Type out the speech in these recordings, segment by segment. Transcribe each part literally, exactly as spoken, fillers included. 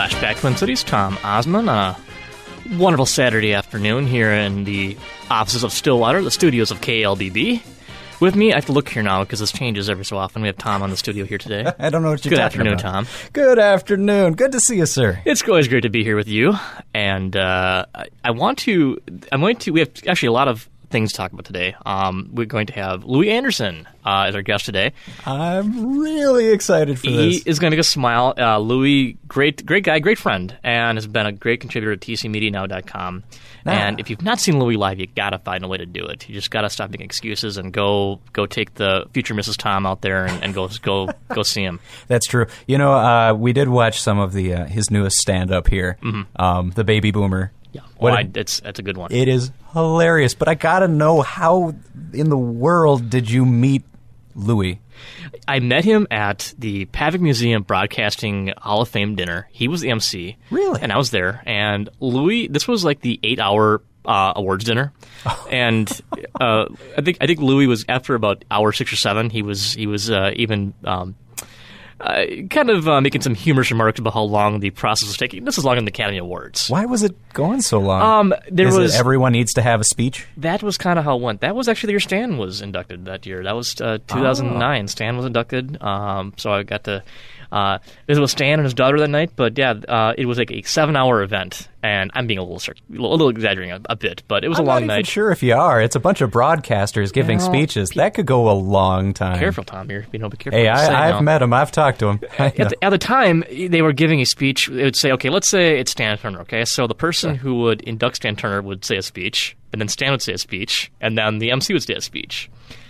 Flashback Twin Cities, Tom Osman, on a wonderful Saturday afternoon here in the offices of Stillwater, the studios of K L B B. With me, I have to look here now because this changes every so often. We have Tom on the studio here today. I don't know what you're Good talking afternoon, about. Tom. Good afternoon. Good to see you, sir. It's always great to be here with you. And uh, I, I want to, I'm going to, we have actually a lot of things to talk about today. Um, we're going to have Louie Anderson uh, as our guest today. I'm really excited for He this. is going to make us smile. Uh, Louie, great great guy, great friend, and has been a great contributor to T C Media Now dot com. Ah. And if you've not seen Louie live, you got to find a way to do it. You just got to stop making excuses and go go take the future Missus Tom out there and, and go go go see him. That's true. You know, uh, we did watch some of the uh, his newest stand-up here, Mm-hmm. um, The Baby Boomer. Yeah, What well, a- I, it's that's a good one. It is hilarious, but I gotta know, how in the world did you meet Louie? I met him at the Pavic Museum Broadcasting Hall of Fame dinner. He was the M C. Really? And I was there. And Louie, this was like the eight-hour uh, awards dinner. And uh, I think I think Louie was, after about hour six or seven, he was he was uh, even um, uh, kind of uh, making some humorous remarks about how long the process was taking. This is long in the Academy Awards. Why was it going so long? Um, there Is it was everyone needs to have a speech? That was kind of how it went. That was actually the year Stan was inducted that year. That was uh, two thousand nine. Oh. Stan was inducted, um, so I got to uh, visit with Stan and his daughter that night. But yeah, uh, it was like a seven-hour event, and I'm being a little circ- a little exaggerating a, a bit, but it was I'm a long not even night. sure if you are. It's a bunch of broadcasters giving Well, speeches. That could go a long time. Careful, Tom. You're you know, be careful. Hey, what you say I, I've now. met him. I've talked to him. I know. At the, at the time, they were giving a speech. They would say, okay, let's say it's Stan Turner, okay? So the person who would induct Stan Turner would say a speech, and then Stan would say a speech, and then the M C would say a speech.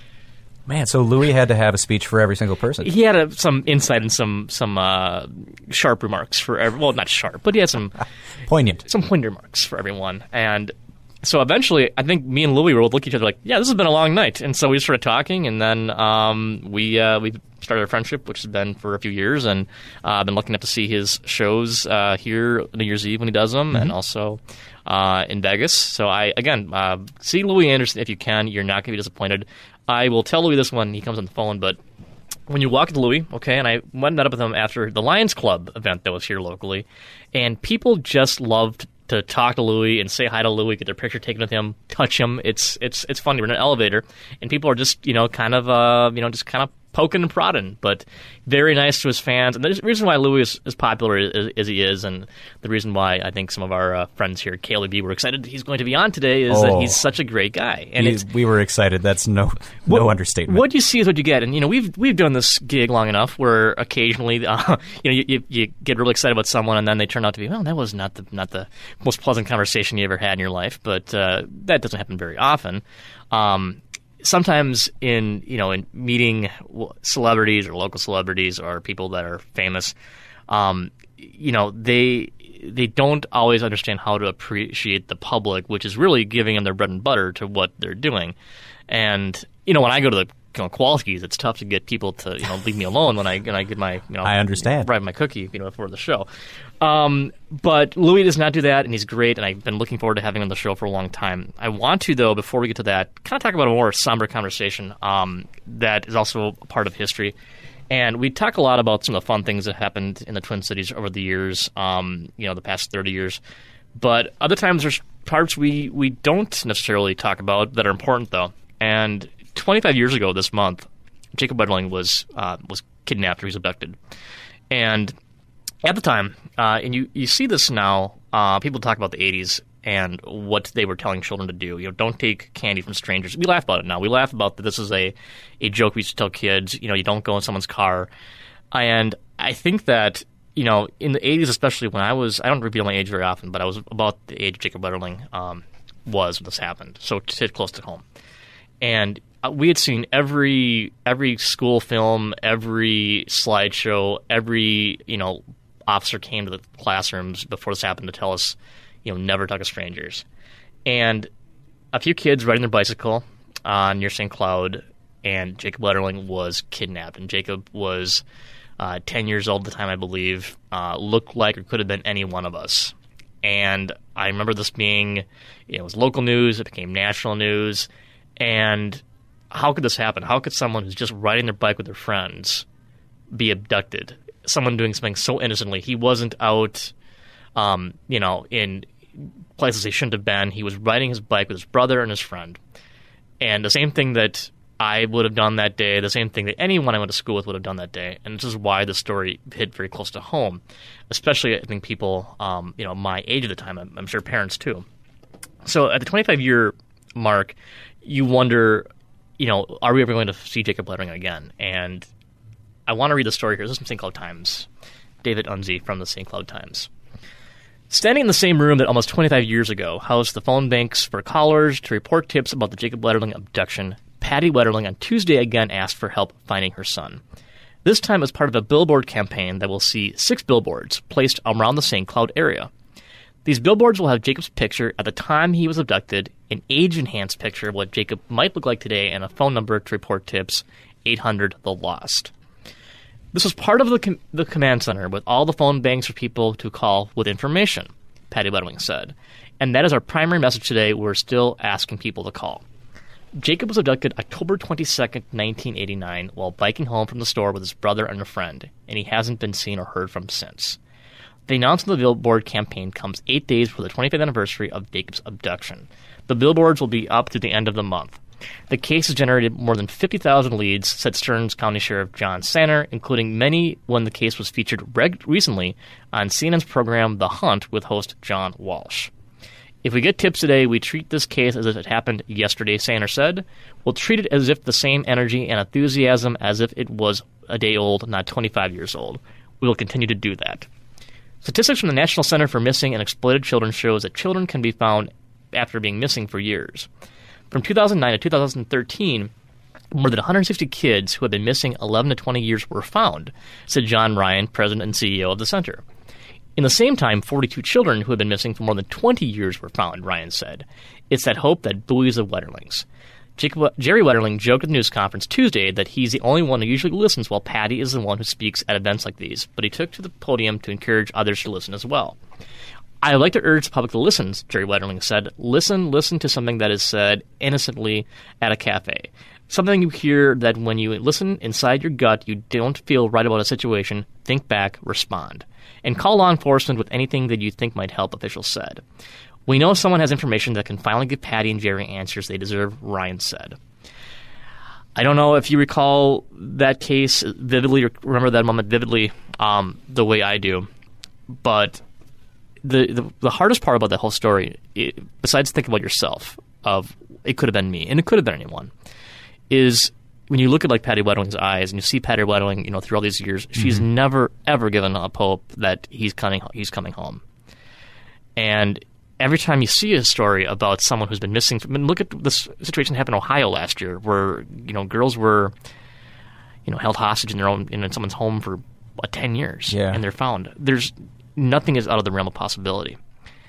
Man, so Louie had to have a speech for every single person. He had a, some insight and some some uh, sharp remarks for every, well, not sharp, but he had some Poignant. some pointed remarks for everyone. And so eventually, I think me and Louie were looking at each other like, yeah, this has been a long night. And so we started talking, and then um, we uh, we started a friendship, which has been for a few years, and uh, I've been lucky enough to see his shows uh, here New Year's Eve when he does them, Mm-hmm. and also uh, in Vegas. So I again uh, see Louie Anderson if you can. You're not going to be disappointed. I will tell Louie this when he comes on the phone, but when you walk into Louie, okay, and I went and met up with him after the Lions Club event that was here locally, and people just loved to talk to Louie and say hi to Louie, get their picture taken with him, touch him. It's it's it's funny. We're in an elevator, and people are just you know kind of uh you know just kind of poking and prodding, but very nice to his fans. And the reason why Louie is as popular as, as he is, and the reason why I think some of our uh, friends here at K L B B were excited he's going to be on today is that Oh. he's such a great guy. And You- it's we were excited. That's no no understatement. what you see is what you get, and you know we've we've done this gig long enough where occasionally, uh, you know, you, you, you get really excited about someone, and then they turn out to be, well, that was not the not the most pleasant conversation you ever had in your life, but uh, that doesn't happen very often. Um, sometimes in you know in meeting w- celebrities or local celebrities or people that are famous, um, you know they. They don't always understand how to appreciate the public, which is really giving them their bread and butter to what they're doing. And you know, when I go to the you know, Kowalski's, it's tough to get people to you know leave me alone when I when I get my you know I understand. right my cookie you know before the show. Um, but Louie does not do that, and he's great. And I've been looking forward to having him on the show for a long time. I want to though, before we get to that, kind of talk about a more somber conversation um, that is also a part of history. And we talk a lot about some of the fun things that happened in the Twin Cities over the years, um, you know, the past thirty years. But other times there's parts we, we don't necessarily talk about that are important, though. And twenty-five years ago this month, Jacob Wetterling was uh, was kidnapped or he was abducted. And at the time, uh, and you, you see this now, uh, people talk about the eighties and what they were telling children to do. You know, don't take candy from strangers. We laugh about it now. We laugh about that this is a, a joke we used to tell kids. You know, you don't go in someone's car. And I think that, you know, in the eighties especially when I was – I don't reveal my age very often, but I was about the age Jacob Wetterling um, was when this happened, so to sit close to home. And we had seen every every school film, every slideshow, every, you know, officer came to the classrooms before this happened to tell us, you know, never talk to strangers. And a few kids riding their bicycle uh, near Saint Cloud, and Jacob Wetterling was kidnapped. And Jacob was uh, ten years old at the time, I believe, uh, looked like or could have been any one of us. And I remember this being, you know, it was local news, it became national news, and how could this happen? How could someone who's just riding their bike with their friends be abducted? Someone doing something so innocently. He wasn't out um, you know, in places he shouldn't have been. He was riding his bike with his brother and his friend. And the same thing that I would have done that day, the same thing that anyone I went to school with would have done that day. And this is why the story hit very close to home, especially I think people, um, you know, my age at the time. I'm, I'm sure parents too. So at the twenty-five year mark, you wonder, you know, are we ever going to see Jacob Wettering again? And I want to read the story here. This is from Saint Cloud Times. David Unzi from the Saint Cloud Times. Standing in the same room that almost twenty-five years ago housed the phone banks for callers to report tips about the Jacob Wetterling abduction, Patty Wetterling on Tuesday again asked for help finding her son. This time as part of a billboard campaign that will see six billboards placed around the Saint Cloud area. These billboards will have Jacob's picture at the time he was abducted, an age-enhanced picture of what Jacob might look like today, and a phone number to report tips, eight hundred the lost. This was part of the com- the command center with all the phone banks for people to call with information, Patty Wetterling said. And that is our primary message today. We're still asking people to call. Jacob was abducted October twenty-second, nineteen eighty-nine, while biking home from the store with his brother and a friend, and he hasn't been seen or heard from since. The announcement of the billboard campaign comes eight days before the twenty-fifth anniversary of Jacob's abduction. The billboards will be up to the end of the month. The case has generated more than fifty thousand leads, said Stearns County Sheriff John Sanner, including many when the case was featured reg- recently on C N N's program The Hunt with host John Walsh. If we get tips today, we treat this case as if it happened yesterday, Sanner said. We'll treat it as if the same energy and enthusiasm as if it was a day old, not twenty-five years old. We will continue to do that. Statistics from the National Center for Missing and Exploited Children shows that children can be found after being missing for years. From two thousand nine to two thousand thirteen, more than one hundred sixty kids who had been missing eleven to twenty years were found, said John Ryan, president and C E O of the center. In the same time, forty-two children who had been missing for more than twenty years were found, Ryan said. It's that hope that buoys of Wetterlings. Jacob, Jerry Wetterling joked at the news conference Tuesday that he's the only one who usually listens while Patty is the one who speaks at events like these, but he took to the podium to encourage others to listen as well. I would like to urge the public to listen, Jerry Wetterling said. Listen, listen to something that is said innocently at a cafe. Something you hear that when you listen inside your gut, you don't feel right about a situation, think back, respond. And call law enforcement with anything that you think might help, officials said. We know someone has information that can finally give Patty and Jerry answers they deserve, Ryan said. I don't know if you recall that case vividly, or remember that moment vividly um, the way I do, but the, the the hardest part about that whole story, it, besides thinking about yourself, of it could have been me, and it could have been anyone, is when you look at like Patty Wetterling's eyes and you see Patty Wetterling, you know, through all these years, mm-hmm. she's never ever given up hope that he's coming he's coming home. And every time you see a story about someone who's been missing, I mean, look at this situation that happened in Ohio last year, where you know girls were, you know, held hostage in their own in someone's home for uh, ten years, yeah. and they're found. There's nothing is out of the realm of possibility.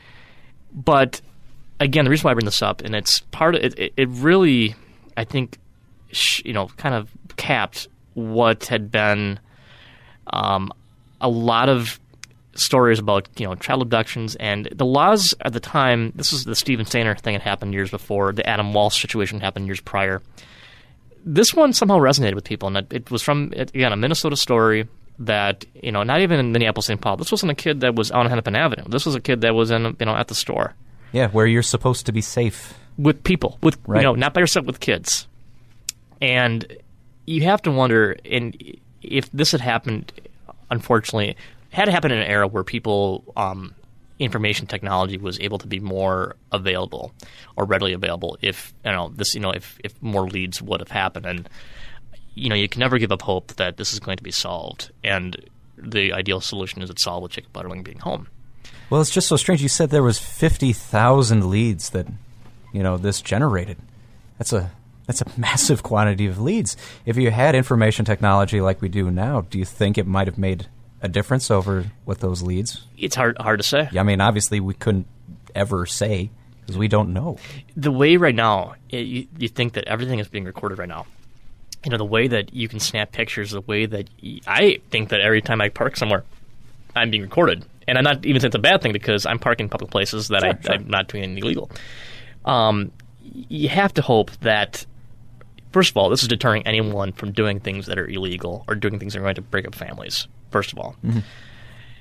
But again, the reason why I bring this up, and it's part of it, it, it really, I think, sh- you know, kind of capped what had been um, a lot of stories about, you know, child abductions, and the laws at the time. This is the Stephen Sanner thing that happened years before. The Adam Walsh situation happened years prior. This one somehow resonated with people, and it, it was from, again, a Minnesota story that, you know, not even in Minneapolis, Saint Paul. This wasn't a kid that was on Hennepin Avenue. This was a kid that was in, you know, at the store. Yeah, where you're supposed to be safe. With people, with right. you know, not by yourself, with kids. And you have to wonder, and if this had happened, unfortunately, had happened in an era where people, um, information technology was able to be more available or readily available. If you know this, you know, if, if more leads would have happened, and you know, you can never give up hope that this is going to be solved. And the ideal solution is it's solved with Jacob Wetterling being home. Well, it's just so strange. You said there was fifty thousand leads that, you know, this generated. That's a that's a massive quantity of leads. If you had information technology like we do now, do you think it might have made a difference over with those leads? It's hard hard to say. Yeah, I mean, obviously we couldn't ever say because we don't know. The way right now, it, you, you think that everything is being recorded right now. You know, the way that you can snap pictures, the way that y- I think that every time I park somewhere, I'm being recorded. And I'm not even saying it's a bad thing because I'm parking in public places that sure, I, sure. I'm not doing anything illegal. Um, you have to hope that, first of all, this is deterring anyone from doing things that are illegal or doing things that are going to break up families, first of all. Mm-hmm.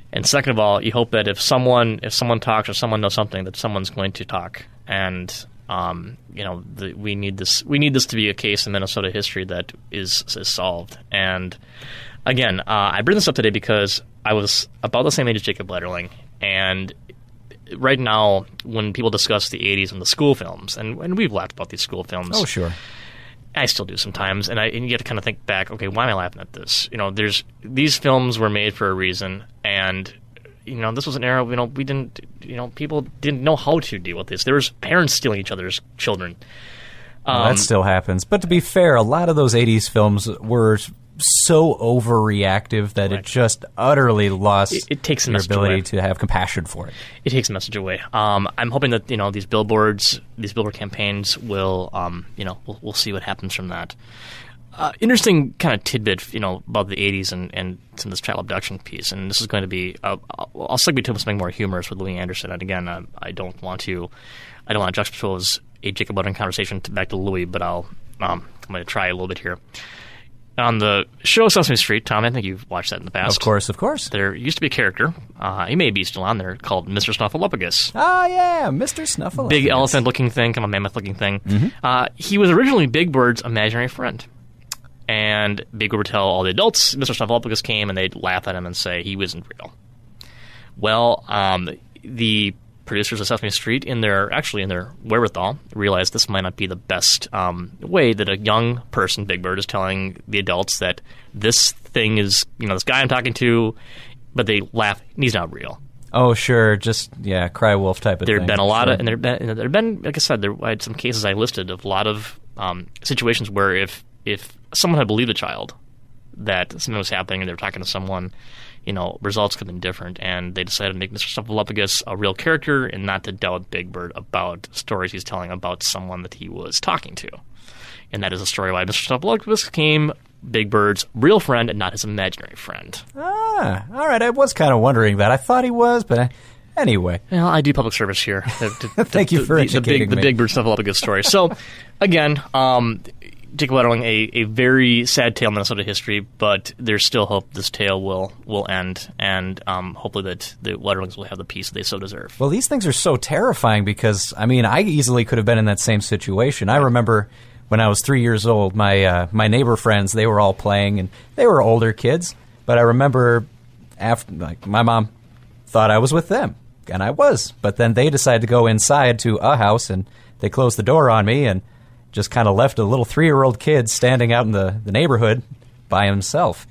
And second of all, you hope that if someone if someone talks or someone knows something, that someone's going to talk. And um, you know, the, we need this. We need this to be a case in Minnesota history that is, is solved. And again, uh, I bring this up today because I was about the same age as Jacob Lederling, and right now, when people discuss the eighties and the school films, and, and we've laughed about these school films. Oh, sure. I still do sometimes, and I and you have to kind of think back. Okay, why am I laughing at this? You know, there's these films were made for a reason, and you know, this was an era. You know, we didn't. You know, people didn't know how to deal with this. There was parents stealing each other's children. Um, well, that still happens. But to be fair, a lot of those eighties films were so overreactive that right. it just utterly lost it, it takes your ability away. to have compassion for it. It takes a message away. Um, I'm hoping that you know these billboards, these billboard campaigns will, um, you know, we'll, we'll see what happens from that. Uh, interesting kind of tidbit, you know, about the eighties and, and some of this child abduction piece. And this is going to be, uh, I'll, I'll segue to something more humorous with Louis Anderson. And again, uh, I don't want to, I don't want to juxtapose a Jacob Lederling conversation to, back to Louis, but I'll, um, I'm going to try a little bit here. On the show Sesame Street, Tom, I think you've watched that in the past. Of course, of course. There used to be a character, uh, he may be still on there, called Mister Snuffleupagus. Ah, yeah, Mister Snuffleupagus. Big elephant-looking thing, kind of mammoth-looking thing. Mm-hmm. Uh, he was originally Big Bird's imaginary friend. And Big Bird would tell all the adults Mister Snuffleupagus came, and they'd laugh at him and say he wasn't real. Well, um, the producers of Sesame Street, in their actually in their wherewithal, realized this might not be the best um, way that a young person, Big Bird, is telling the adults that this thing is, you know, this guy I'm talking to, but they laugh, he's not real. Oh, sure, just, yeah, cry wolf type of there thing. There have been a lot sure. of, and there have been, there have been, like I said, there I had some cases I listed of a lot of um, situations where if, if someone had believed a child that something was happening and they were talking to someone, you know, results could have been different, and they decided to make Mister Snuffleupagus a real character and not to doubt Big Bird about stories he's telling about someone that he was talking to. And that is a story why Mister Snuffleupagus became Big Bird's real friend and not his imaginary friend. Ah, all right, I was kind of wondering that. I thought he was, but I, anyway. Well, I do public service here. The, the, Thank the, you for the, educating the big, me. The Big Bird Snuffleupagus story. So, again, um... Jacob Lederling, a, a very sad tale in Minnesota history, but there's still hope this tale will will end, and um, hopefully that the Lederlings will have the peace they so deserve. Well, these things are so terrifying because, I mean, I easily could have been in that same situation. I remember when I was three years old, my uh, my neighbor friends, they were all playing, and they were older kids, but I remember after, like, my mom thought I was with them, and I was, but then they decided to go inside to a house, and they closed the door on me, and just kind of left a little three-year-old kid standing out in the, the neighborhood by himself.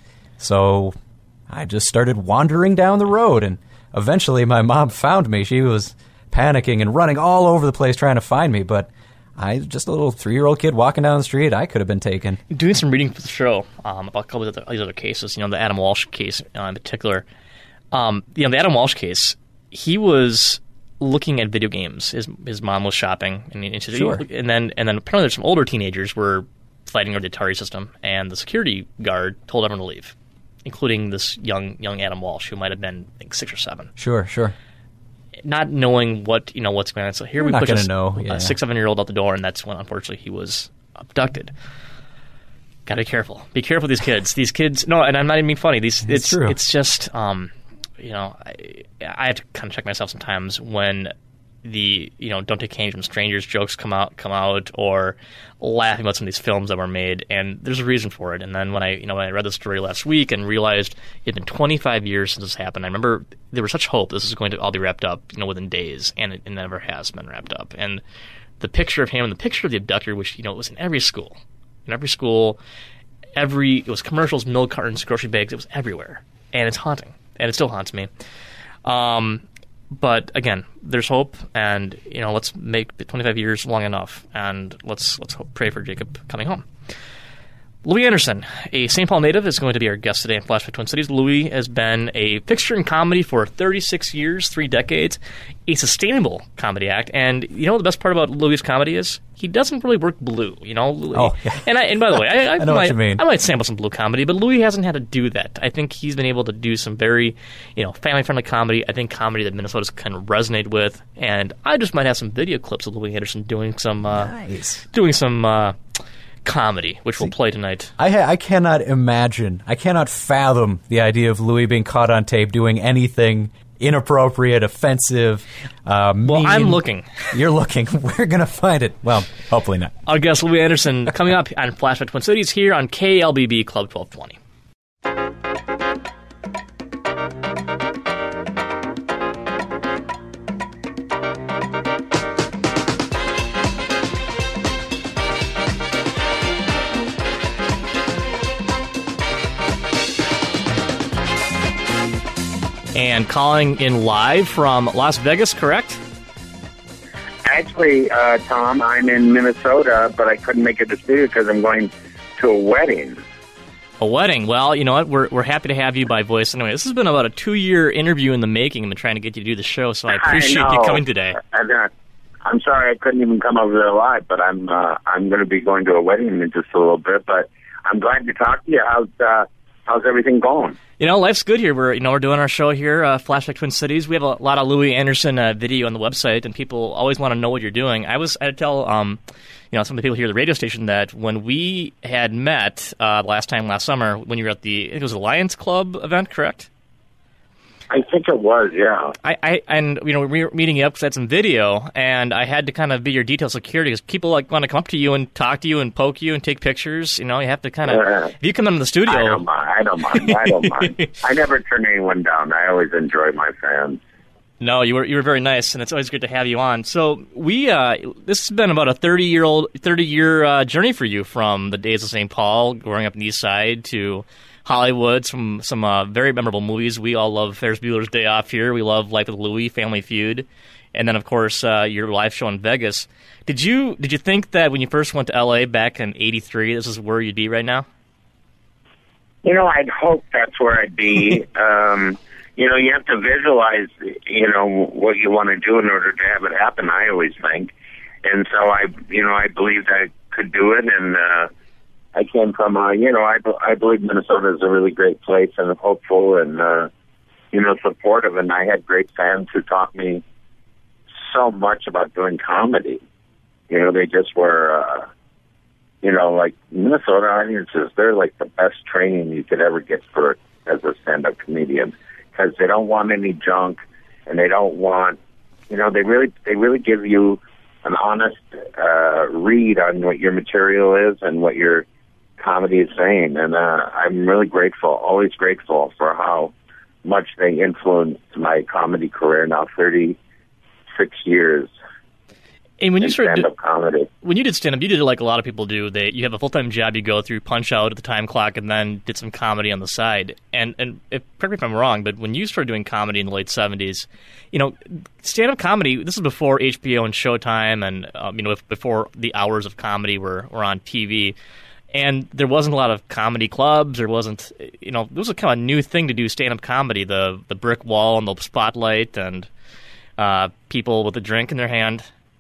So I just started wandering down the road, and eventually my mom found me. She was panicking and running all over the place trying to find me, but I just a little three-year-old kid walking down the street. I could have been taken. Doing some reading for the show um, about a couple of these other cases, you know, the Adam Walsh case uh, in particular. Um, you know, the Adam Walsh case, he was looking at video games. His his mom was shopping, and, and, she, sure. and then and then apparently there's some older teenagers were fighting over the Atari system, and the security guard told everyone to leave, including this young young Adam Walsh, who might have been I think six or seven. Sure, sure. Not knowing what you know what's going on. So here You're we not push gonna a, know, yeah. a six seven year old out the door, and that's when unfortunately he was abducted. Got to be careful. Be careful with these kids. These kids. No, and I'm not even being funny. These. It's, It's true. It's just. Um, you know, I, I have to kind of check myself sometimes when the you know don't take candy from strangers jokes come out come out or laughing about some of these films that were made, and there's a reason for it. And then when I you know when I read the story last week and realized it had been twenty-five years since this happened, I remember there was such hope this is going to all be wrapped up you know within days, and it, it never has been wrapped up. And the picture of him and the picture of the abductor, which you know was in every school, in every school, every it was commercials, milk cartons, grocery bags, it was everywhere, and it's haunting. And it still haunts me. Um, but again, there's hope, and you know, let's make twenty-five years long enough, and let's let's hope, pray for Jacob coming home. Louis Anderson, a Saint Paul native, is going to be our guest today in Flashback Twin Cities. Louis has been a fixture in comedy for thirty-six years, three decades, a sustainable comedy act. And you know what the best part about Louis' comedy is? He doesn't really work blue, you know? Oh, yeah. And, I, and by the way, I, I, I know might, what you mean. I might sample some blue comedy, but Louis hasn't had to do that. I think he's been able to do some very, you know, family-friendly comedy. I think comedy that Minnesota's kind of resonate with. And I just might have some video clips of Louis Anderson doing some, uh, Nice. doing some, uh, comedy, which we'll play tonight. I ha- I cannot imagine, I cannot fathom the idea of Louis being caught on tape doing anything inappropriate, offensive, uh, mean. Well, I'm looking. You're looking. We're going to find it. Well, hopefully not. Our guest, Louis Anderson, coming up on Flashback Twin Cities here on K L B B Club twelve twenty. And calling in live from Las Vegas, correct? Actually, uh, Tom, I'm in Minnesota, but I couldn't make it to the studio because I'm going to a wedding. A wedding? Well, you know what? We're we're happy to have you by voice. Anyway, this has been about a two-year interview in the making. I've been trying to get you to do the show, so I appreciate I you coming today. I'm, not, I'm sorry I couldn't even come over there live, but I'm uh, I'm going to be going to a wedding in just a little bit. But I'm glad to talk to you. How's uh, how's everything going? You know, life's good here. We're, you know, we're doing our show here, uh, Flashback Twin Cities. We have a lot of Louis Anderson uh, video on the website, and people always want to know what you're doing. I was, I tell, um, you know, some of the people here at the radio station that when we had met uh, last time last summer, when you were at the, I think it was a Lions Club event, correct? I think it was, yeah. I, I and you know we were meeting you up because I had some video, and I had to kind of be your detail security because people like want to come up to you and talk to you and poke you and take pictures. You know, you have to kind of yeah. if you come into the studio. I don't mind. I don't mind. I don't mind. I never turn anyone down. I always enjoy my fans. No, you were you were very nice, and it's always good to have you on. So we uh, this has been about a thirty year old thirty year uh, journey for you from the days of Saint Paul, growing up in the East Side to Hollywood, some some uh, very memorable movies. We all love Ferris Bueller's Day Off here. We love Life with Louie, Family Feud, and then of course uh, your live show in Vegas. Did you did you think that when you first went to L A back in eighty-three, this is where you'd be right now? You know, I'd hope that's where I'd be. um, you know, you have to visualize, you know, what you want to do in order to have it happen. I always think, and so I, you know, I believed I could do it, and. Uh, I came from, uh, you know, I, I believe Minnesota is a really great place and hopeful and, uh, you know, supportive. And I had great fans who taught me so much about doing comedy. You know, they just were, uh, you know, like Minnesota audiences, they're like the best training you could ever get for as a stand-up comedian because they don't want any junk and they don't want, you know, they really, they really give you an honest uh, read on what your material is and what your comedy is saying, and uh, I'm really grateful, always grateful for how much they influenced my comedy career now, thirty-six years. And when you started stand-up comedy, when you did stand-up, you did it like a lot of people do. They you have a full-time job you go through, punch out at the time clock, and then did some comedy on the side. And and if, correct me if I'm wrong, but when you started doing comedy in the late seventies, you know, stand-up comedy. This is before H B O and Showtime, and um, you know, before the hours of comedy were were on T V. And there wasn't a lot of comedy clubs. There wasn't, you know, it was a kind of new thing to do stand-up comedy, the the brick wall and the spotlight and uh, people with a drink in their hand.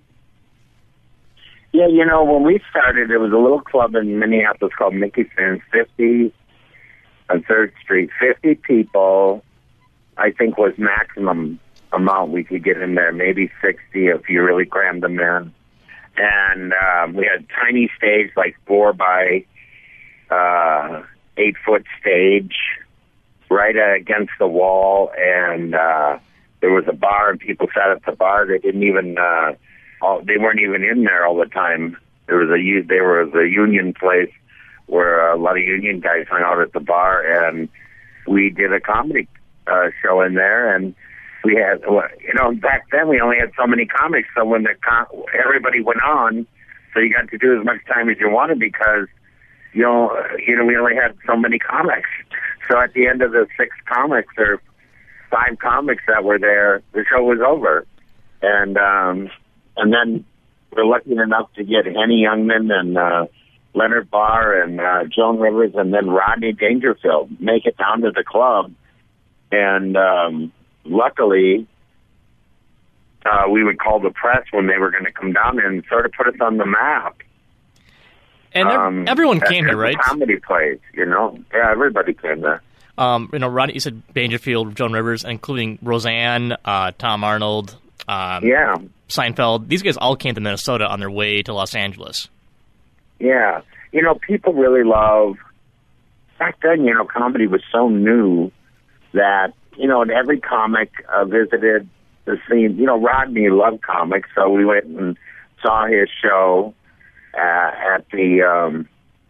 Yeah, you know, when we started, there was a little club in Minneapolis called Mickey Finn's, fifty on third Street. fifty people, I think, was maximum amount we could get in there, maybe sixty if you really crammed them in. And um, we had a tiny stage, like four by uh, eight foot stage, right uh, against the wall. And uh, there was a bar, and people sat at the bar. They didn't even, uh, all, they weren't even in there all the time. There was a there was a union place where a lot of union guys hung out at the bar, and we did a comedy uh, show in there. And we had, you know, back then we only had so many comics, so when the com- everybody went on, so you got to do as much time as you wanted because, you know, you know, we only had so many comics. So at the end of the six comics or five comics that were there, the show was over. And um, and then we're lucky enough to get Henny Youngman and uh, Leonard Barr and uh, Joan Rivers and then Rodney Dangerfield make it down to the club. And um luckily, uh, we would call the press when they were going to come down and sort of put us on the map. And um, everyone came here, right? Comedy plays, you know. Yeah, everybody came there. Um, you know, Rodney, you said Dangerfield, Joan Rivers, including Roseanne, uh, Tom Arnold, um, yeah, Seinfeld. These guys all came to Minnesota on their way to Los Angeles. Yeah. you know, people really love, back then, you know, comedy was so new that, you know, and every comic uh, visited the scene. You know, Rodney loved comics, so we went and saw his show uh, at the um,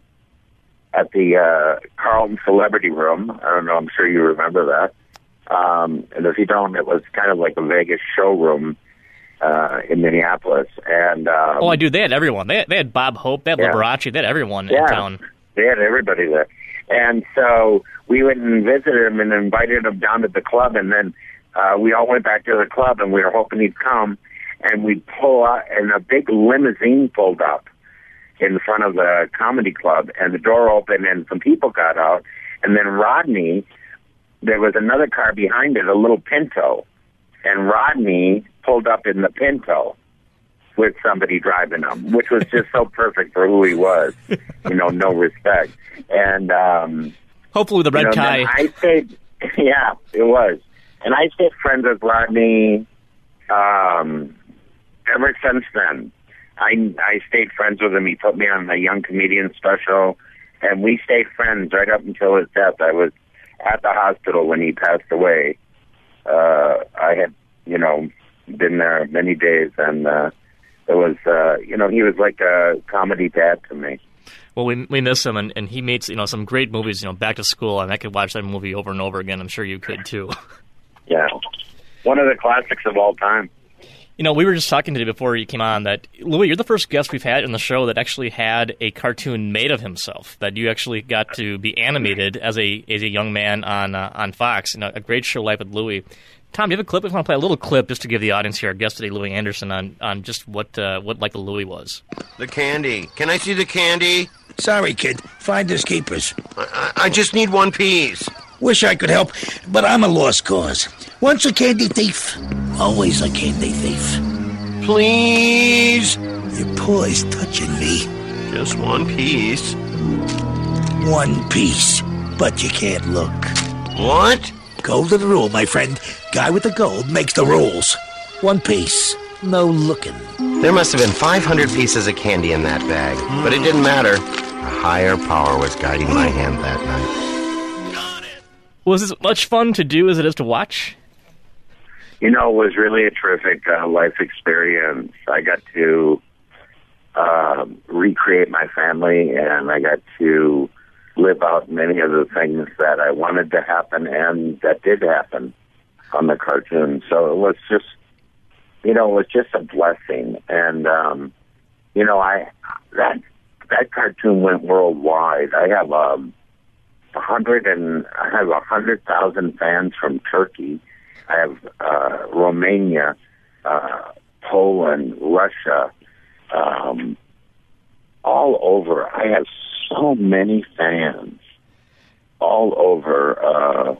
at the uh, Carlton Celebrity Room. I don't know, I'm sure you remember that. Um, and if you don't, it was kind of like a Vegas showroom uh, in Minneapolis. And um, oh, I do. They had everyone. They had, they had Bob Hope. They had yeah. Liberace. They had everyone yeah, in town. They had everybody there. And so we went and visited him and invited him down to the club. And then uh, we all went back to the club, and we were hoping he'd come. And we'd pull out, and a big limousine pulled up in front of the comedy club, and the door opened, and some people got out. And then Rodney, there was another car behind it, a little Pinto, and Rodney pulled up in the Pinto with somebody driving him, which was just so perfect for who he was. You know, no respect. And um, hopefully the red you know, tie. I stayed, yeah, it was. And I stayed friends with Rodney um, ever since then. I I stayed friends with him. He put me on the Young Comedian special, and we stayed friends right up until his death. I was at the hospital when he passed away. Uh, I had, you know, been there many days, and uh, it was, uh, you know, he was like a comedy dad to me. Well, we we miss him, and, and he made, you know, some great movies, you know, Back to School, and I could watch that movie over and over again. I'm sure you could, too. Yeah. One of the classics of all time. You know, we were just talking today before you came on that, Louis, you're the first guest we've had in the show that actually had a cartoon made of himself, that you actually got to be animated as a as a young man on uh, on Fox. You know, a great show, Life with Louis. Tom, do you have a clip? We want to play a little clip just to give the audience here, our guest today, Louis Anderson, on, on just what uh, what Life with Louis was. The candy. Can I see the candy? Sorry, kid. Finders keepers. I, I just need one piece. Wish I could help, but I'm a lost cause. Once a candy thief, always a candy thief. Please. Your paw's touching me. Just one piece. One piece, but you can't look. What? Golden rule, my friend. Guy with the gold makes the rules. One piece, no looking. There must have been five hundred pieces of candy in that bag, but it didn't matter. A higher power was guiding my hand that night. Was this much fun to do as it is to watch? You know, it was really a terrific uh, life experience. I got to uh, recreate my family, and I got to live out many of the things that I wanted to happen and that did happen on the cartoon. So it was just, you know, it was just a blessing. And, um, you know, I that that cartoon went worldwide. I have um, a hundred and I have a hundred thousand fans from Turkey. I have uh, Romania, uh, Poland, Russia, um, all over. I have so many fans all over uh,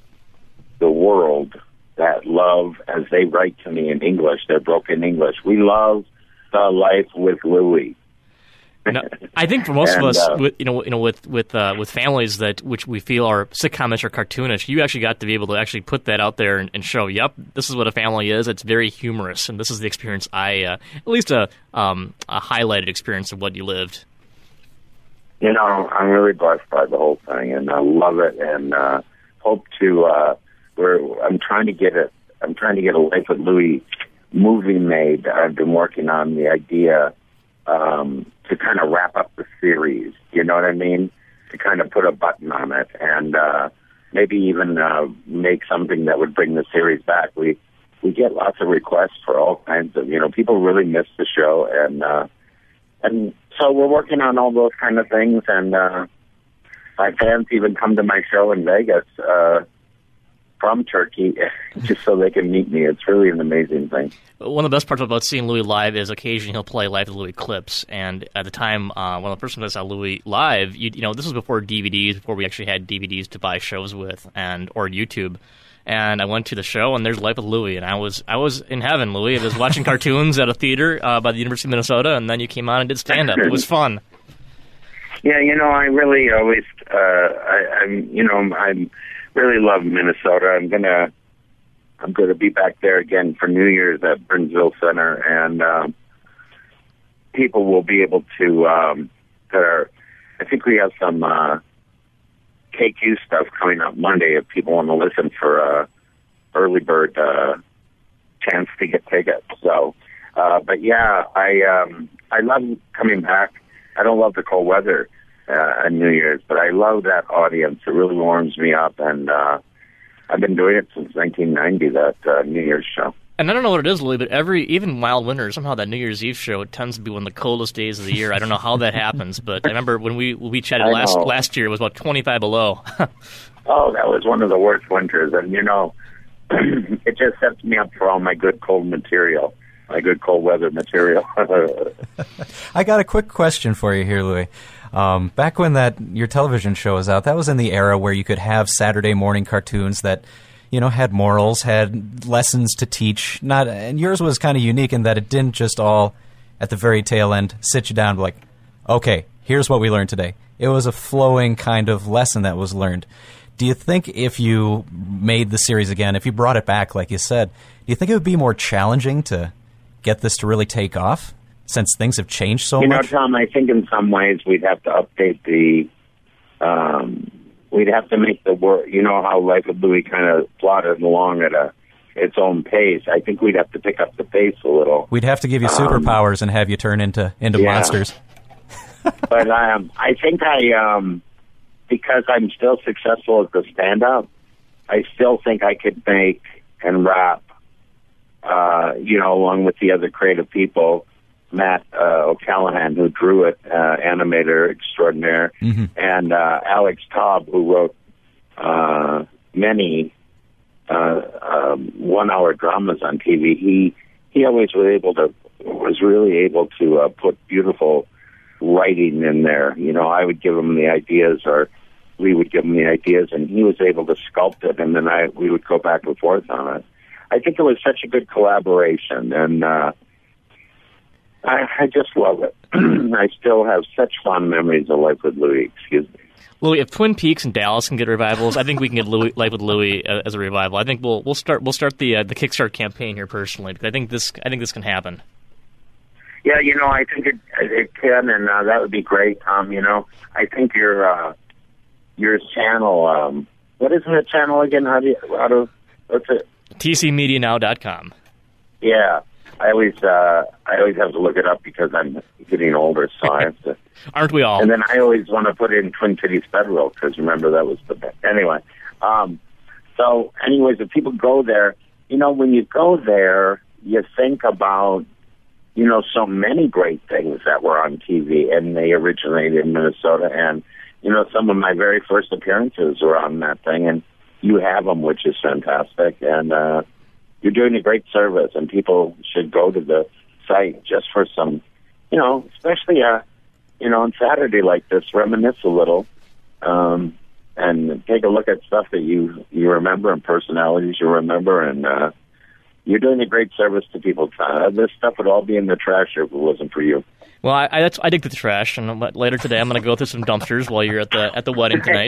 the world that love, as they write to me in English, they're broken English. We love the Life with Louis. No, I think for most and, of us, uh, with, you know, you know, with with uh, with families that which we feel are sitcomish or cartoonish, you actually got to be able to actually put that out there and, and show, yep, this is what a family is. It's very humorous, and this is the experience I, uh, at least a um, a highlighted experience of what you lived. You know, I'm really blessed by the whole thing, and I love it, and uh, hope to. Uh, we're. I'm trying to get it. I'm trying to get a Life with Louis movie made. I've been working on the idea. Um, to kind of wrap up the series, you know what I mean? To kind of put a button on it and uh, maybe even uh, make something that would bring the series back. We we get lots of requests for all kinds of, you know, people really miss the show, and uh, and so we're working on all those kind of things. And uh, my fans even come to my show in Vegas uh, from Turkey just so they can meet me. It's really an amazing thing. One of the best parts about seeing Louis live is occasionally he'll play Live with Louis clips. And at the time, uh, when the first time I saw Louis live, you, you know, this was before D V Ds, before we actually had D V Ds to buy shows with, and or YouTube. And I went to the show, and there's Life with Louis, and I was I was in heaven, Louis. I was watching cartoons at a theater uh, by the University of Minnesota, and then you came on and did stand-up. It was fun. Yeah, you know, I really always, uh, I, I'm, you know, I really love Minnesota. I'm gonna. I'm going to be back there again for New Year's at Burnsville Center, and um, people will be able to um, that are I think we have some uh, K Q stuff coming up Monday if people want to listen for uh, early bird uh, chance to get tickets. So, uh, but yeah, I um, I love coming back. I don't love the cold weather uh, on New Year's, but I love that audience. It really warms me up, and uh, I've been doing it since nineteen ninety. That uh, New Year's show. And I don't know what it is, Louis, but every, even mild winter, somehow that New Year's Eve show tends to be one of the coldest days of the year. I don't know how that happens, but I remember when we we chatted last last year, it was about twenty-five below. Oh, that was one of the worst winters, and you know, it just sets me up for all my good cold material, my good cold weather material. I got a quick question for you here, Louis. Um, back when that your television show was out, that was in the era where you could have Saturday morning cartoons that, you know, had morals, had lessons to teach. Not, and yours was kind of unique in that it didn't just all, at the very tail end, sit you down and be like, okay, here's what we learned today. It was a flowing kind of lesson that was learned. Do you think if you made the series again, if you brought it back, like you said, do you think it would be more challenging to get this to really take off since things have changed so you much? You know, Tom, I think in some ways we'd have to update the... Um, We'd have to make the work, you know how Life with Louie kind of plodded along at a its own pace. I think we'd have to pick up the pace a little. We'd have to give you superpowers um, and have you turn into into yeah. monsters. But um, I think I, um, because I'm still successful at the stand-up, I still think I could make and rap, uh, you know, along with the other creative people, Matt uh, O'Callahan, who drew it, uh, animator extraordinaire, mm-hmm. and uh, Alex Taub, who wrote uh, many uh, um, one-hour dramas on T V. He he always was able to was really able to uh, put beautiful writing in there. You know, I would give him the ideas, or we would give him the ideas, and he was able to sculpt it, and then I we would go back and forth on it. I think it was such a good collaboration, and. Uh, I, I just love it. I still have such fond memories of Life with Louie. Excuse me. Louis, if Twin Peaks and Dallas can get revivals, I think we can get Louis, Life with Louie as a revival. I think we'll we'll start we'll start the uh, the Kickstart campaign here personally, because I think this I think this can happen. Yeah, you know, I think it it can, and uh, that would be great, Tom. You know, I think your uh, your channel. Um, what is the channel again? How do you, how do what's it? T C media now dot com. Yeah. I always, uh, I always have to look it up because I'm getting older, so I have to. Aren't we all? And then I always want to put in Twin Cities Federal because remember that was the best. Anyway, um, so anyways, if people go there, you know, when you go there, you think about, you know, so many great things that were on T V, and they originated in Minnesota. And you know, some of my very first appearances were on that thing, and you have them, which is fantastic. And uh, you're doing a great service, and people should go to the site just for some, you know, especially, uh, you know, on Saturday like this, reminisce a little, um, and take a look at stuff that you, you remember and personalities you remember, and uh, you're doing a great service to people. Uh, this stuff would all be in the trash if it wasn't for you. Well, I, I, that's, I dig the trash, and later today I'm going to go through some dumpsters while you're at the at the wedding tonight.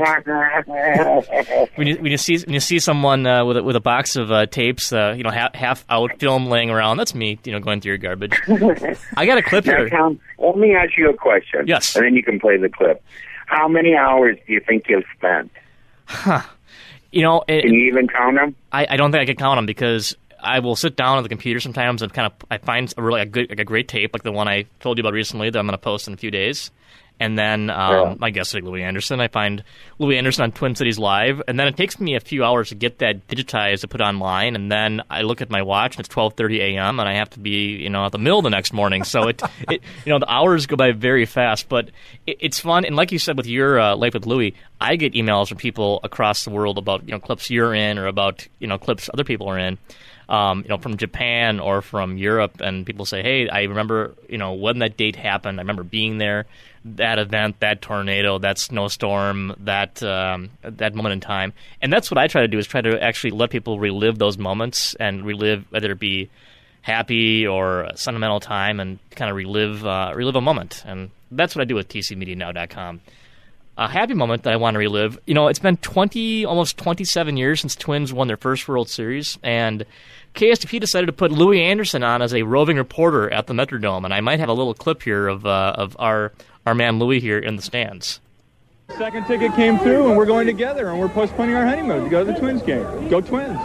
when, you, when you see when you see someone uh, with a, with a box of uh, tapes, uh, you know, half, half out film laying around, that's me, you know, going through your garbage. I got a clip now, here. Tom, let me ask you a question. Yes, and then you can play the clip. How many hours do you think you've spent? Huh. You know, it, can you even count them? I, I don't think I can count them because I will sit down at the computer sometimes and kind of I find a really a good like a great tape like the one I told you about recently that I'm going to post in a few days, and then um, yeah. I guess like Louis Anderson. I find Louis Anderson on Twin Cities Live, and then it takes me a few hours to get that digitized to put online, and then I look at my watch and it's twelve thirty a.m. and I have to be you know at the mill the next morning. So it, it you know the hours go by very fast, but it, it's fun. And like you said with your uh, Life with Louie, I get emails from people across the world about you know clips you're in or about you know clips other people are in. Um, you know, from Japan or from Europe, and people say, hey, I remember, you know, when that date happened. I remember being there, that event, that tornado, that snowstorm, that um, that moment in time. And that's what I try to do is try to actually let people relive those moments and relive, whether it be happy or a sentimental time, and kind of relive uh, relive a moment. And that's what I do with T C media now dot com. A happy moment that I want to relive. You know, it's been twenty, almost twenty-seven years since Twins won their first World Series, and K S T P decided to put Louis Anderson on as a roving reporter at the Metrodome, and I might have a little clip here of uh, of our our man Louis here in the stands. Second ticket came through, and we're going together, and we're postponing our honeymoon to go to the Twins game. Go Twins!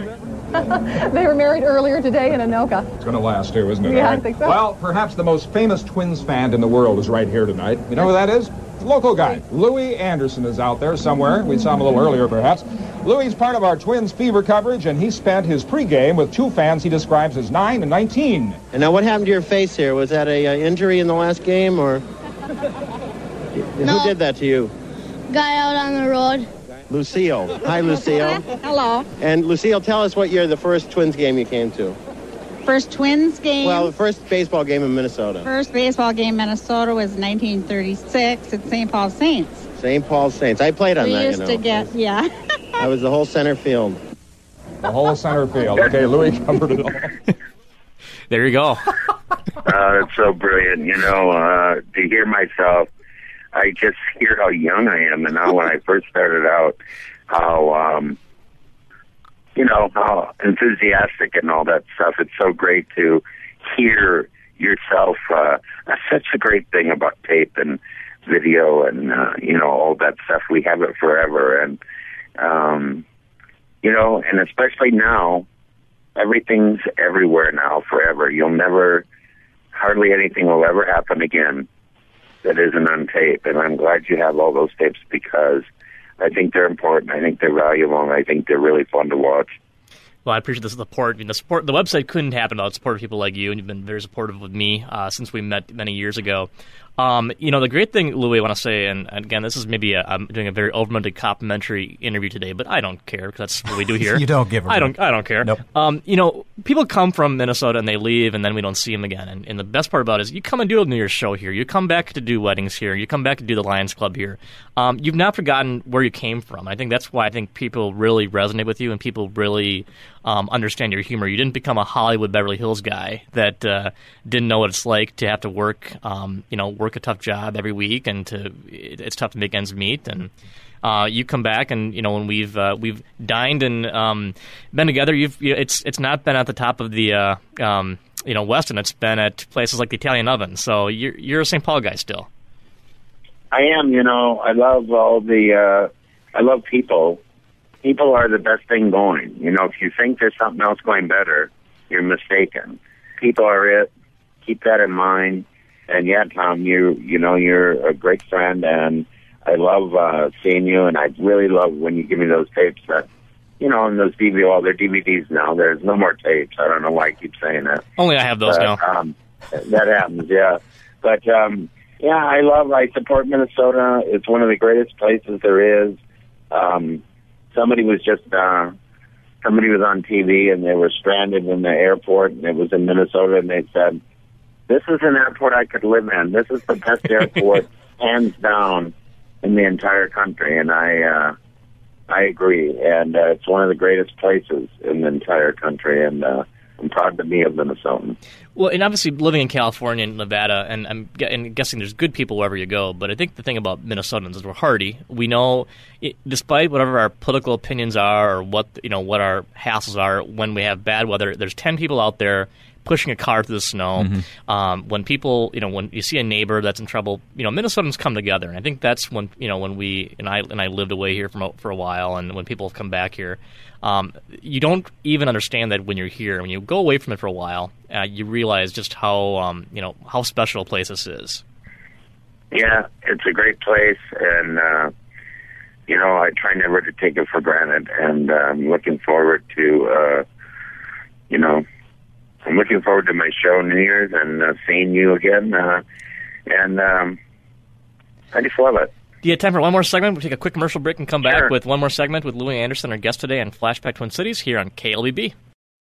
They were married earlier today in Anoka. It's going to last too, isn't it? Yeah, right? I think so. Well, perhaps the most famous Twins fan in the world is right here tonight. You know who that is? Local guy. Louis Anderson is out there somewhere. We saw him a little earlier, perhaps. Louis is part of our Twins fever coverage, and he spent his pregame with two fans he describes as nine and nineteen. And now what happened to your face here? Was that a uh, injury in the last game, or No. who did that to you? Guy out on the road. Lucille. Hi, Lucille. Hello. And Lucille, tell us what year the first Twins game you came to. First Twins game. Well, the first baseball game in Minnesota. First baseball game in Minnesota was nineteen thirty-six at Saint Paul Saints. Saint Paul Saints. I played on we that, used you know. to get, yeah. I was the whole center field. The whole center field. Okay, Louis covered it all. There you go. Uh, it's so brilliant, you know, uh, to hear myself. I just hear how young I am, and now when I first started out, how, um, you know, how enthusiastic and all that stuff. It's so great to hear yourself. Uh, that's such a great thing about tape and video and, uh, you know, all that stuff. We have it forever. And, um, you know, and especially now, everything's everywhere now forever. You'll never, hardly anything will ever happen again that isn't on tape. And I'm glad you have all those tapes because I think they're important. I think they're valuable, and I think they're really fun to watch. Well, I appreciate the support. I mean, the support. The website couldn't happen without support of people like you, and you've been very supportive with me uh, since we met many years ago. Um, you know, the great thing, Louis, I want to say, and, and again, this is maybe a, I'm doing a very overmunded complimentary interview today, but I don't care because that's what we do here. You don't give a I don't. I don't care. Nope. Um, you know, people come from Minnesota and they leave, and then we don't see them again. And, and the best part about it is you come and do a New Year's show here. You come back to do weddings here. You come back to do the Lions Club here. Um, you've not forgotten where you came from. I think that's why I think people really resonate with you, and people really um, understand your humor. You didn't become a Hollywood Beverly Hills guy that uh, didn't know what it's like to have to work, um, you know, work a tough job every week, and to it, it's tough to make ends meet. And uh, you come back, and you know, when we've uh, we've dined and um, been together, you've you, it's it's not been at the top of the uh, um, you know Weston. It's been at places like the Italian Oven. So you're you're a Saint Paul guy still. I am, you know, I love all the, uh, I love people. People are the best thing going. You know, if you think there's something else going better, you're mistaken. People are it. Keep that in mind. And yeah, Tom, you, you know, you're a great friend, and I love, uh, seeing you, and I really love when you give me those tapes that, you know, and those D V D, well, they're D V Ds now. There's no more tapes. I don't know why I keep saying that. Only I have those but, now. Um, that happens, yeah. But, um, yeah, I love, I support Minnesota. It's one of the greatest places there is. Um, somebody was just, uh, somebody was on T V and they were stranded in the airport, and it was in Minnesota, and they said, this is an airport I could live in. This is the best airport, hands down, in the entire country. And I, uh, I agree. And, uh, it's one of the greatest places in the entire country. And, uh, I'm proud to be a Minnesotan. Well, and obviously living in California and Nevada, and I'm and guessing there's good people wherever you go, but I think the thing about Minnesotans is we're hardy. We know, it, despite whatever our political opinions are or what you know what our hassles are, when we have bad weather, there's ten people out there pushing a car through the snow. Mm-hmm. Um, when people, you know, when you see a neighbor that's in trouble, you know, Minnesotans come together, and I think that's when you know when we and I and I lived away here from for a while, and when people come back here. Um, you don't even understand that when you're here. When you go away from it for a while, uh, you realize just how um, you know how special a place this is. Yeah, it's a great place, and uh, you know I try never to take it for granted. And uh, I'm looking forward to, uh, you know, I'm looking forward to my show New Year's and uh, seeing you again. Uh, and um, I just love it. Do you have time for one more segment? We'll take a quick commercial break and come Sure. back with one more segment with Louis Anderson, our guest today on Flashback Twin Cities here on K L B B.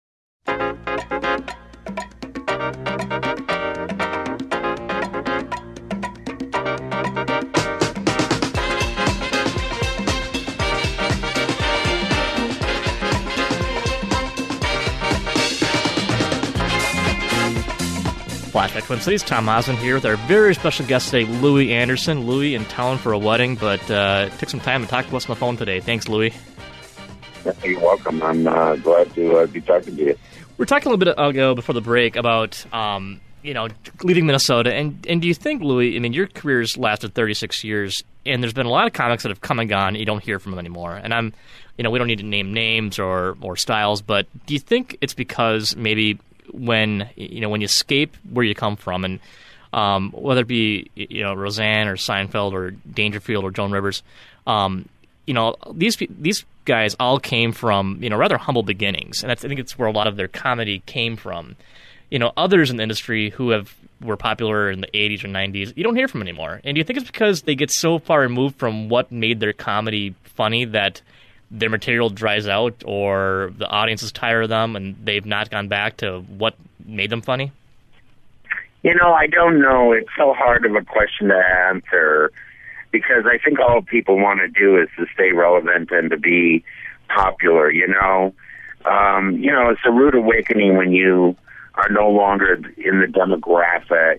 Flashback Twin Cities, Tom Osmond here with our very special guest today, Louis Anderson. Louis in town for a wedding, but uh, took some time to talk to us on the phone today. Thanks, Louis. You're welcome. I'm uh, glad to uh, be talking to you. We were talking a little bit ago before the break about, um, you know, leaving Minnesota. And, and do you think, Louis, I mean, your career's lasted thirty-six years, and there's been a lot of comics that have come and gone, and you don't hear from them anymore. And I'm, you know, we don't need to name names or, or styles, but do you think it's because maybe when, you know, when you escape where you come from, and um, whether it be, you know, Roseanne or Seinfeld or Dangerfield or Joan Rivers, um, you know, these these guys all came from, you know, rather humble beginnings, and that's, I think it's where a lot of their comedy came from. You know, others in the industry who have were popular in the eighties or nineties, you don't hear from anymore. And do you think it's because they get so far removed from what made their comedy funny that their material dries out, or the audience is tired of them and they've not gone back to what made them funny? You know, I don't know. It's so hard of a question to answer, because I think all people want to do is to stay relevant and to be popular, you know. Um, you know, it's a rude awakening when you are no longer in the demographic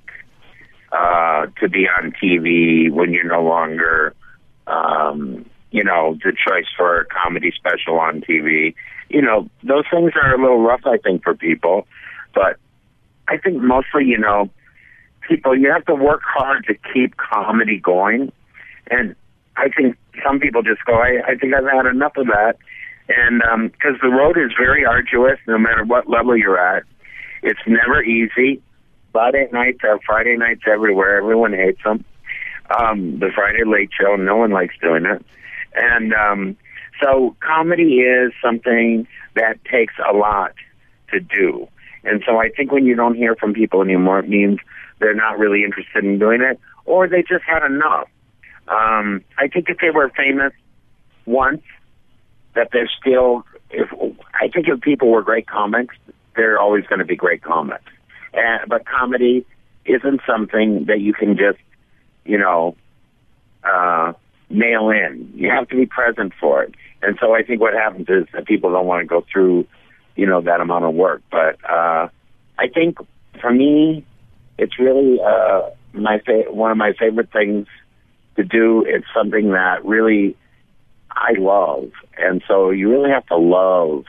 uh, to be on T V, when you're no longer, um, you know, the choice for a comedy special on T V. You know, those things are a little rough, I think, for people. But I think mostly, you know, people, you have to work hard to keep comedy going. And I think some people just go, I, I think I've had enough of that. And because um, the road is very arduous, no matter what level you're at. It's never easy. Friday nights are Friday nights everywhere. Everyone hates them. Um, the Friday Late Show, no one likes doing it. And um, so comedy is something that takes a lot to do. And so I think when you don't hear from people anymore, it means they're not really interested in doing it, or they just had enough. Um, I think if they were famous once, that they're still, if I think if people were great comics, they're always going to be great comics. And, but comedy isn't something that you can just, you know, uh, mail in. You have to be present for it. And so I think what happens is that people don't want to go through, you know, that amount of work. But uh, I think for me, it's really uh, my fa- one of my favorite things to do. It's something that really I love. And so you really have to love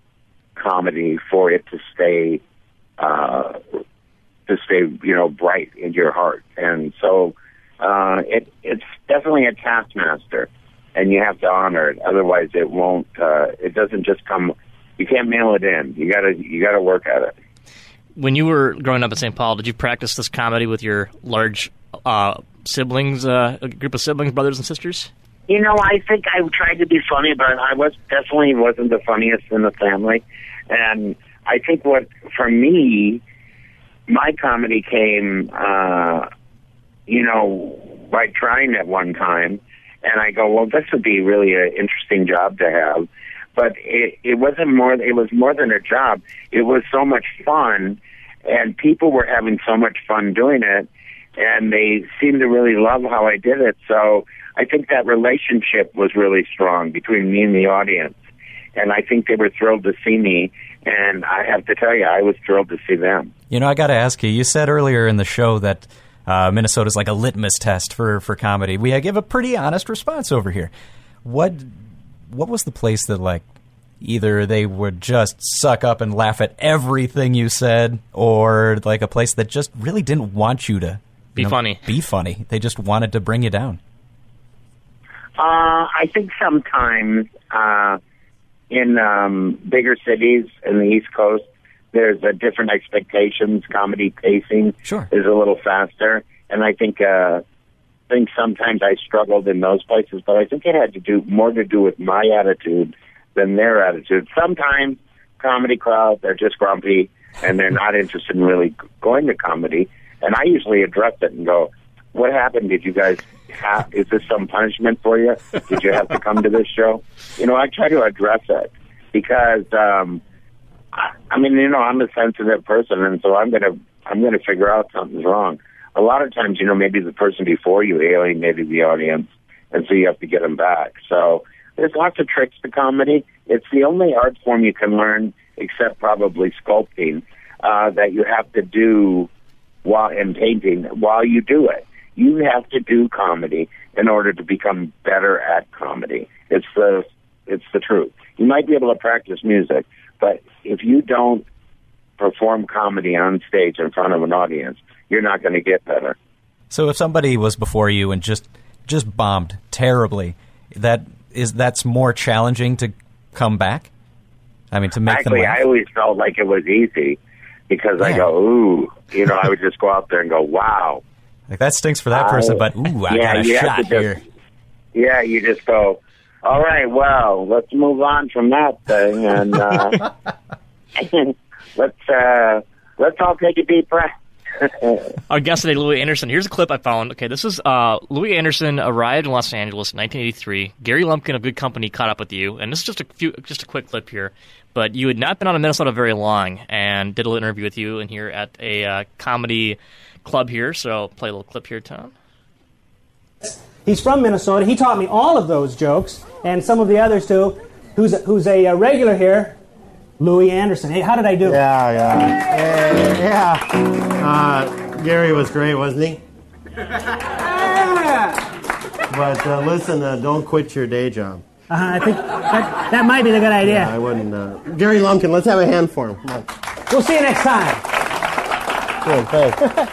comedy for it to stay, uh, to stay, you know, bright in your heart. And so uh, it, it's definitely a taskmaster, and you have to honor it. Otherwise, it won't. Uh, it doesn't just come. You can't mail it in. You gotta, you gotta work at it. When you were growing up in Saint Paul, did you practice this comedy with your large uh, siblings, uh, a group of siblings, brothers and sisters? You know, I think I tried to be funny, but I was definitely wasn't the funniest in the family. And I think what, for me, my comedy came, uh, you know, by trying at one time. And I go, well, this would be really an interesting job to have. But it, it wasn't more, it was more than a job. It was so much fun, and people were having so much fun doing it, and they seemed to really love how I did it. So I think that relationship was really strong between me and the audience. And I think they were thrilled to see me, and I have to tell you, I was thrilled to see them. You know, I got to ask you, you said earlier in the show that uh, Minnesota's like a litmus test for, for comedy. We give a pretty honest response over here. What what was the place that, like, either they would just suck up and laugh at everything you said, or like a place that just really didn't want you to be you know, funny? Be funny. They just wanted to bring you down. Uh, I think sometimes uh, in um, bigger cities in the East Coast, there's a different expectations. Comedy pacing sure. is a little faster, and I think uh, I think sometimes I struggled in those places. But I think it had to do more to do with my attitude than their attitude. Sometimes comedy crowds are just grumpy and they're not interested in really going to comedy, and I usually address it and go, "What happened? Did you guys?" Have, is this some punishment for you? Did you have to come to this show? You know, I try to address it because, um, I, I mean, you know, I'm a sensitive person, and so I'm gonna, I'm gonna figure out something's wrong. A lot of times, you know, maybe the person before you alienated the audience, and so you have to get them back. So there's lots of tricks to comedy. It's the only art form you can learn, except probably sculpting, uh, that you have to do while in painting while you do it. You have to do comedy in order to become better at comedy. It's the It's the truth. You might be able to practice music, but if you don't perform comedy on stage in front of an audience, you're not going to get better. So if somebody was before you and just just bombed terribly, that is that's more challenging to come back? I mean, to make Actually, them laugh? I always felt like it was easy because I Yeah. go, ooh, you know, I would just go out there and go, wow. Like, that stinks for that person, Uh, but, ooh, I yeah, got a you have shot to just- here. Yeah, you just go, all right, well, let's move on from that thing, and uh, let's uh, let's all take a deep breath. Our guest today, Louie Anderson. Here's a clip I found. Okay, this is uh, Louie Anderson arrived in Los Angeles in nineteen eighty-three. Gary Lumpkin of Good Company caught up with you, and this is just a few, just a quick clip here. But you had not been out of Minnesota very long, and did a little interview with you, and here at a uh, comedy club here. So play a little clip here, Tom. He's from Minnesota. He taught me all of those jokes and some of the others too. Who's a, who's a, uh regular here? Louie Anderson. Hey, how did I do? Yeah, yeah. Hey, yeah. Uh, Gary was great, wasn't he? But uh, listen, uh, don't quit your day job. Uh-huh, I think that, that might be the good idea. Yeah, I wouldn't. Uh... Gary Lumpkin, let's have a hand for him. Come on. We'll see you next time. Good, thanks.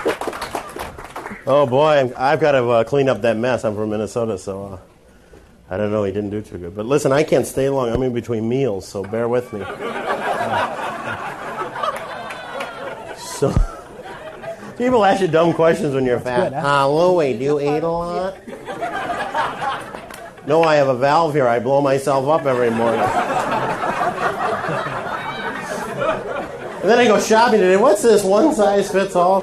Oh boy, I'm, I've got to uh, clean up that mess. I'm from Minnesota, so uh, I don't know. He didn't do too good. But listen, I can't stay long. I'm in between meals, so bear with me. So, people ask you dumb questions when you're fat. Good, huh? Ah, Louie, do you eat a lot? No, I have a valve here. I blow myself up every morning. And then I go shopping today. What's this? One size fits all?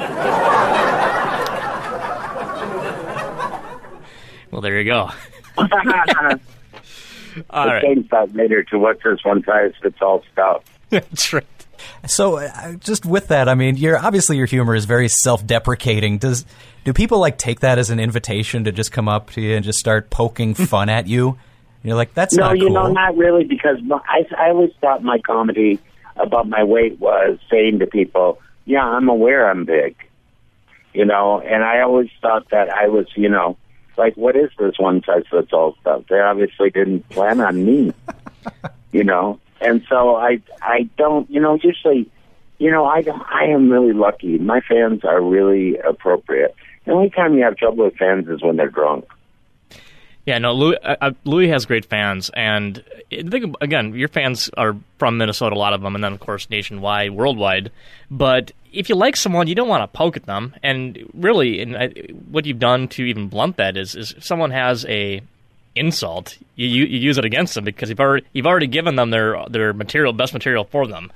Well, there you go. All the right. same stuff later to what's this one size fits all stuff. That's right. So, uh, just with that, I mean, you're obviously your humor is very self-deprecating. Does do people like take that as an invitation to just come up to you and just start poking fun at you? And you're like, that's no, not you cool. know, not really, because I, I always thought my comedy about my weight was saying to people, yeah, I'm aware I'm big, you know, and I always thought that I was, you know, like, what is this one size fits all stuff? They obviously didn't plan on me, you know, and so I, I don't, you know, usually, you know, I, I am really lucky. My fans are really appropriate. The only time you have trouble with fans is when they're drunk. Yeah, no, Louie, uh, Louie has great fans, and I think, again, your fans are from Minnesota, a lot of them, and then, of course, nationwide, worldwide. But if you like someone, you don't want to poke at them. And really, and I, what you've done to even blunt that is, is if someone has a insult, you, you, you use it against them because you've already you've already given them their their material, best material for them.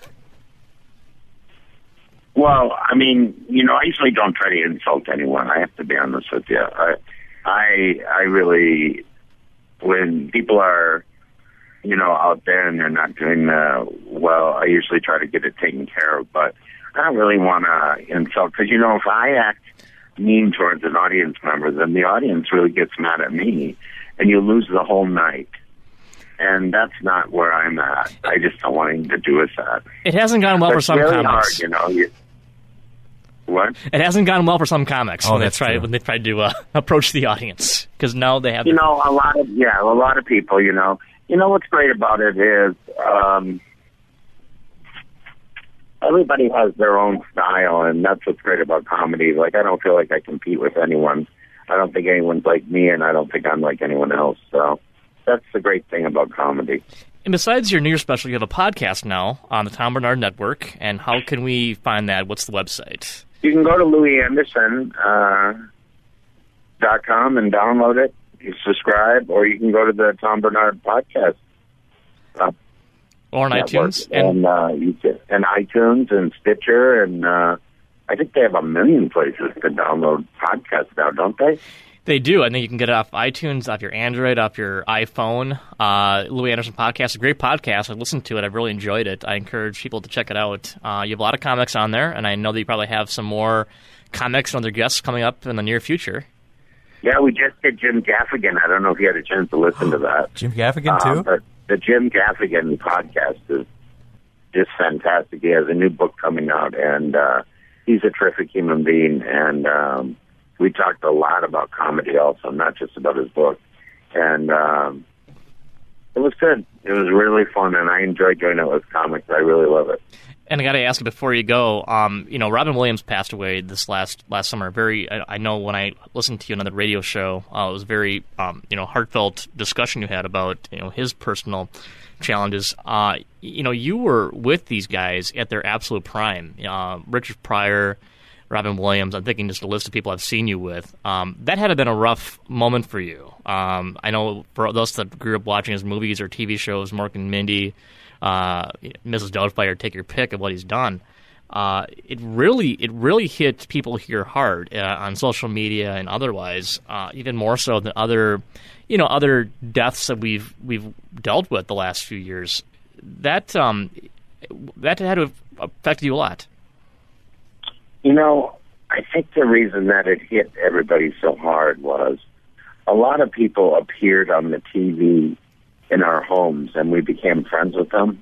Well, I mean, you know, I usually don't try to insult anyone. I have to be honest with you. I, I, I really, when people are, you know, out there and they're not doing uh, well, I usually try to get it taken care of. But I don't really want to insult because, you know, if I act mean towards an audience member, then the audience really gets mad at me, and you lose the whole night. And that's not where I'm at. I just don't want anything to do with that. It hasn't gone well But for it's some really comics. hard, you know. You, what? It hasn't gone well for some comics Oh, when they that's try true. when they tried to uh, approach the audience because now they have. You their- know, a lot of yeah, a lot of people. You know, you know what's great about it is um, everybody has their own style, and that's what's great about comedy. Like, I don't feel like I compete with anyone. I don't think anyone's like me, and I don't think I'm like anyone else. So that's the great thing about comedy. And besides your New Year's special, you have a podcast now on the Tom Bernard Network. And how can we find that? What's the website? You can go to louie anderson dot com and download it. You subscribe, or you can go to the Tom Bernard podcast. Uh, Or on network. iTunes? And, And, uh, you can, and iTunes and Stitcher, and uh, I think they have a million places to download podcasts now, don't they? they do. I think you can get it off iTunes, off your Android, off your iPhone. Uh, Louie Anderson Podcast, a great podcast. I've listened to it. I've really enjoyed it. I encourage people to check it out. Uh, you have a lot of comics on there, and I know that you probably have some more comics and other guests coming up in the near future. Yeah, we just did Jim Gaffigan. I don't know if you had a chance to listen to that. Jim Gaffigan, too? Uh, but the Jim Gaffigan podcast is just fantastic. He has a new book coming out, and uh, he's a terrific human being. And um, we talked a lot about comedy also, not just about his book. And um, it was good. It was really fun, and I enjoyed doing it with comics. I really love it. And I got to ask you before you go, um, you know, Robin Williams passed away this last last summer. Very, I, I know when I listened to you on the radio show, uh, it was very, um, you know, heartfelt discussion you had about, you know, his personal challenges. Uh, you know, you were with these guys at their absolute prime. Uh, Richard Pryor, Robin Williams. I'm thinking just a list of people I've seen you with. Um, that had to have been a rough moment for you. Um, I know for those that grew up watching his movies or T V shows, Mork and Mindy, Uh, Missus Doubtfire, take your pick of what he's done. Uh, it really, it really hit people here hard uh, on social media and otherwise, uh, even more so than other, you know, other deaths that we've we've dealt with the last few years. That um, that had to have affected you a lot. You know, I think the reason that it hit everybody so hard was a lot of people appeared on the T V in our homes, and we became friends with them,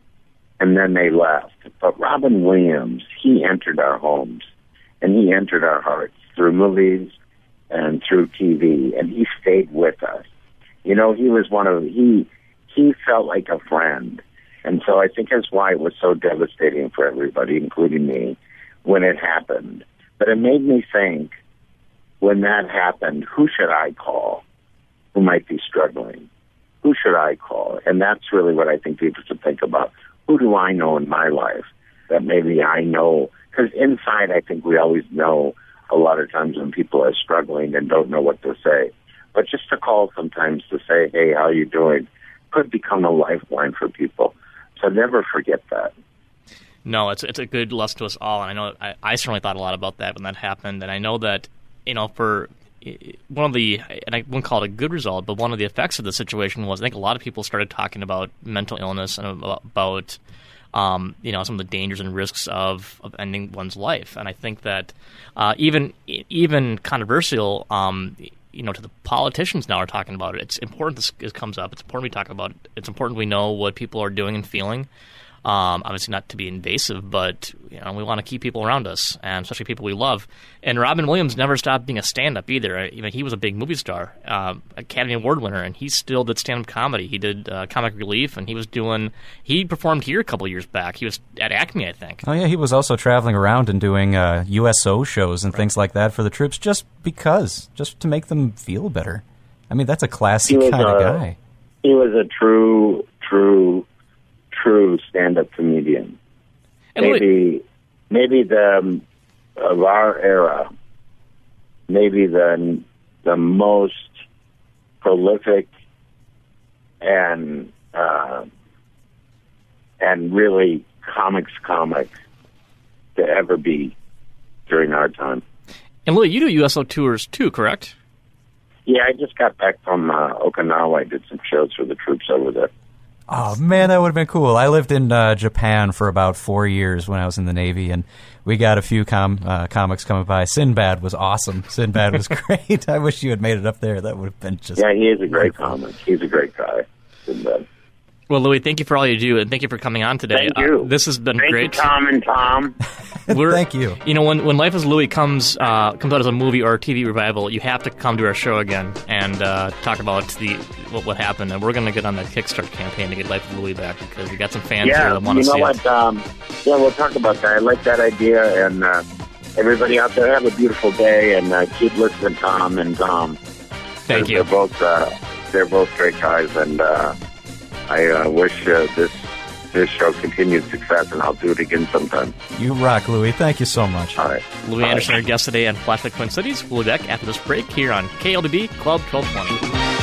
and then they left. But Robin Williams, he entered our homes, and he entered our hearts through movies and through T V, and he stayed with us. You know, he was one of, he, he felt like a friend, and so I think that's why it was so devastating for everybody, including me, when it happened. But it made me think, when that happened, who should I call who might be struggling? Who should I call? And that's really what I think people should think about. Who do I know in my life that maybe I know? Because inside, I think we always know a lot of times when people are struggling and don't know what to say. But just to call sometimes to say, hey, how you doing, could become a lifeline for people. So never forget that. No, it's it's a good lesson to us all. And I know I, I certainly thought a lot about that when that happened. And I know that, you know, for one of the, and I wouldn't call it a good result, but one of the effects of the situation was I think a lot of people started talking about mental illness and about, um, you know, some of the dangers and risks of, of ending one's life. And I think that uh, even even controversial, um, you know, to the politicians now are talking about it. It's important this, this comes up. It's important we talk about it. It's important we know what people are doing and feeling. Um, obviously not to be invasive, but you know we want to keep people around us, and especially people we love. And Robin Williams never stopped being a stand-up either. I mean, he was a big movie star, uh, Academy Award winner, and he still did stand-up comedy. He did uh, Comic Relief, and he was doing. He performed here a couple years back. He was at Acme, I think. Oh yeah, he was also traveling around and doing uh, U S O shows and right. things like that for the troops, just because, just to make them feel better. I mean, that's a classy kind of guy. He was a true, true. True stand-up comedian. And maybe, maybe the um, of our era, maybe the the most prolific and uh, and really comics comic to ever be during our time. And Louis, you do U S O tours too, correct? Yeah, I just got back from uh, Okinawa. I did some shows for the troops over there. Oh, man, that would have been cool. I lived in uh, Japan for about four years when I was in the Navy, and we got a few com- uh, comics coming by. Sinbad was awesome. Sinbad was great. I wish you had made it up there. That would have been just... Yeah, he is a great comic. He's a great guy, Sinbad. Well, Louis, thank you for all you do, and thank you for coming on today. Thank you. Uh, this has been thank great. You, Tom and Tom. We're, thank you. You know, when when Life is Louis comes uh, comes out as a movie or a T V revival, you have to come to our show again and uh, talk about the what, what happened. And we're going to get on that Kickstarter campaign to get Life of Louis back because we got some fans yeah, here that want to see it. Yeah, you know what? Um, yeah, we'll talk about that. I like that idea. And uh, everybody out there, have a beautiful day and uh, keep listening to Tom and Tom. Thank they're, you. They're both uh, they're both great guys, and uh, I uh, wish uh, this. This show continued success, and I'll do it again sometime. You rock, Louis. Thank you so much. All right. Louis All Anderson, right. our guest today on Flashback Twin Cities. We'll be back after this break here on K L D B Club twelve twenty.